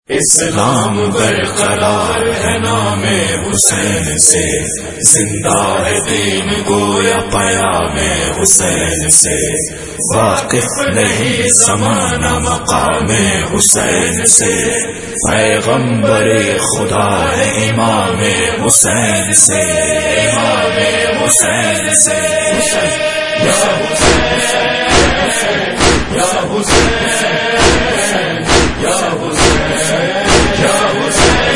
اسلام برقرار ہے نام حسین سے، زندہ ہے دین گویا پیام حسین سے، واقف نہیں زمانہ مقام حسین سے، پیغمبر خدا ہے امام حسین سے، امام حسین سے، یا حسین یا حسین یا حسین یا حسین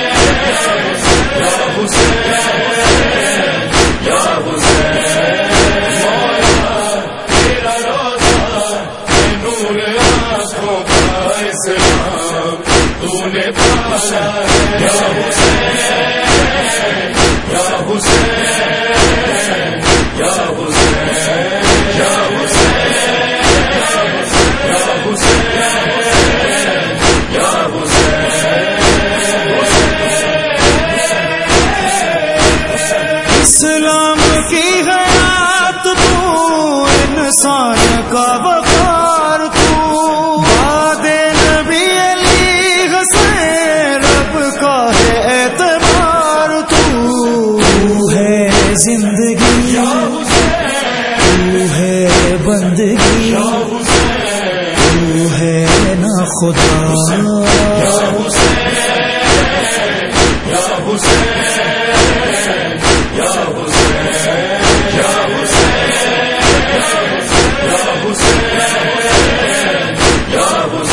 یا حسین یا حسین، مولا تیرا روزہ نور آنکھوں کا اسلام تو نے پایا، یا حسین یا حسین یا حسین یا حسین یا حسین یا اسلام کی حیات تو، انسان کا وقار تو، بعد نبی علی حسین رب کا ہے اعتبار تو ہے زندگی تو ہے بندگی تو ہے نا خدا، یا حسین یا حسین یا حسین یا حسین یا حسین یا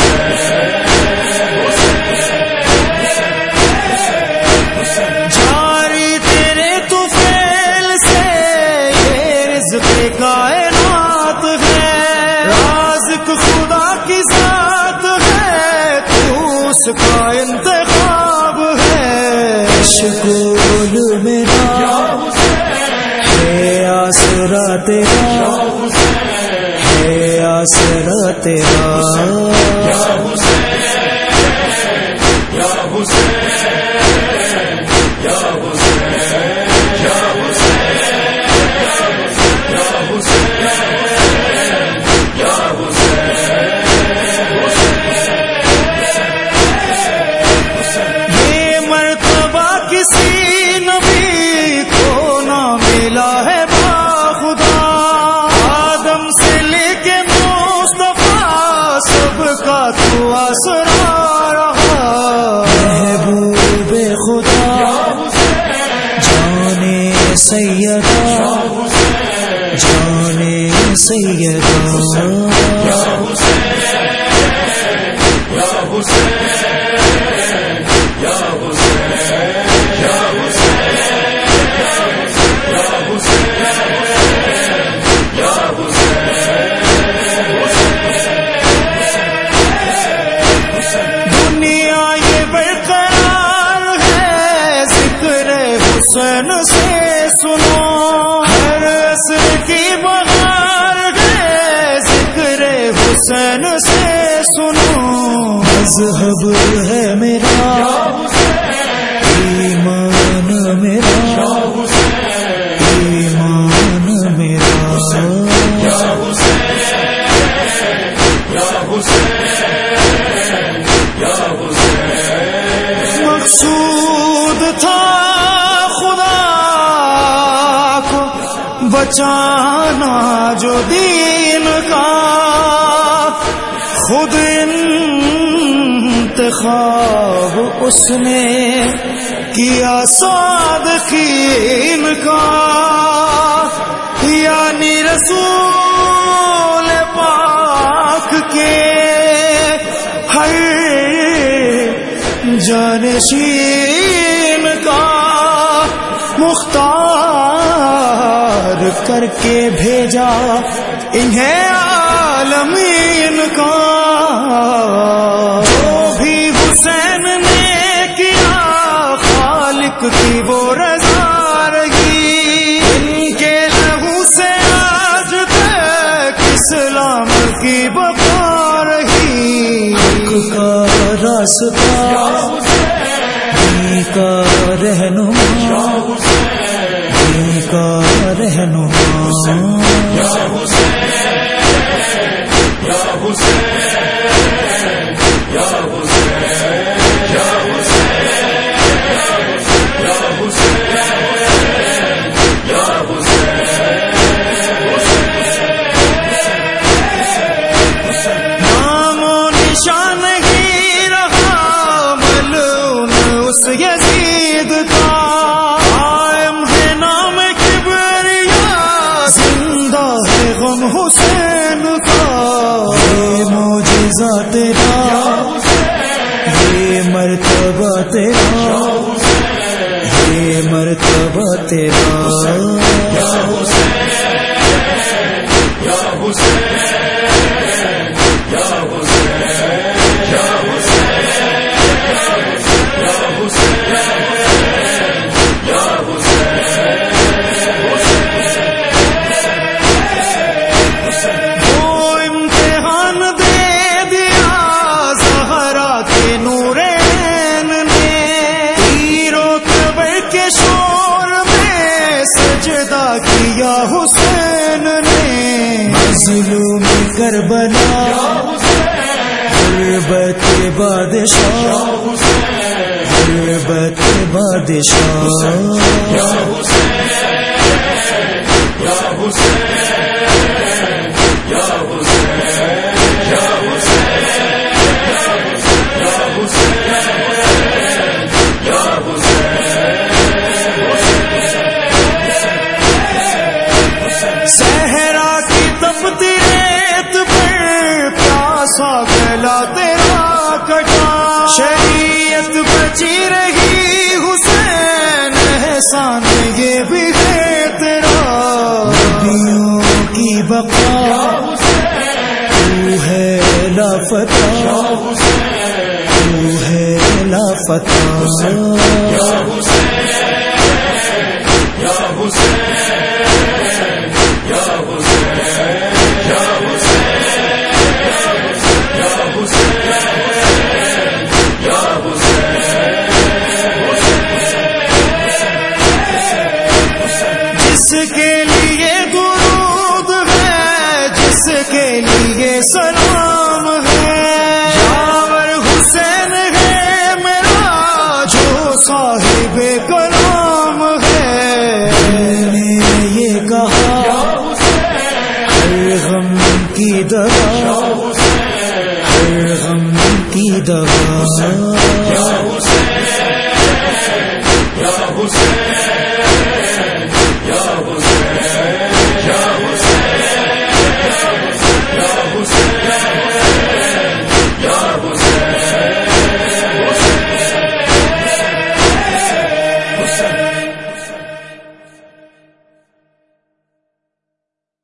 حسین، جاری تیرے تو فعل سے یہ رزق کائنات ہے، رازق خدا کی ذات ہے، تو اس کا انتخاب ہے، شکول میرا ہے آسرا تیرا، ہے آسرا تیرا، یا حسین یا حسین یا حسین یا حسین یا حسین یا حسین، یہ مرتبہ کسی نبی کو نہ ملا ہے باخدا، آدم سے لے کے مصطفیٰ سب کا تو آسرا رہا، محبوب خدا جانے سیدہ جانے سیدہ، یا حسین یا حسین یا حسین یا حسین یا حسین یا حسین، دنیا یہ برقرار ہے ذکر حسین سے سنو، ہر عصر کی بہار ہے ذکر حسین سے سنو، مذہب ہے میرا ایمان میرا ایمان میرا، یا حسین یا حسین یا حسین، مقصود تھا خدا کو بچانا جو دین کا، خود انتخاب اس نے کیا صادقین کا، یعنی رسول پاک کے ہر جانشین کا، مختار کر کے بھیجا انہیں عالمین کا، جو بھی حسین نے کیا خالق کی وہ رضا رہی، ان کے لہو سے آج تک اسلام کی بقا رہی، حق کا راستہ دین کا رہنما دین کا رہنما، یا حسین یا حسین یا حسین مرتبہ تیرا یا حسین یا حسین یا حسین یا حسین یا حسین یا حسین وہ امتحان دے دیا زہرا کے نورین نے تیروں قبر کے شور میں سجدہ کیا حسین نے مظلوم کربلا غربت بادشاہ غربت بادشاہ یا حسین یا حسین یا حسین یا حسین یا حسین یا حسین صحرا کی تپتی ریت پر پیاسا گلا تیرا کٹا شریعت بچی رہی حسین احسان یہ بھی ہے تیرا نبیوں کی بقا تو ہے لافتہ تو ہے لافتہ یا حسین یا حسین یا حسین یا حسین یا حسین یا حسین جس کے لیے درود ہے جس کے لیے سلام ہے یاور حسین ہے میرا جو صاحب کلام ہے میں نے یہ کہا ہر غم کی دوا ہر غم کی دوا یا حسین یا حسین یا حسین یا حسین یا حسین یا حسین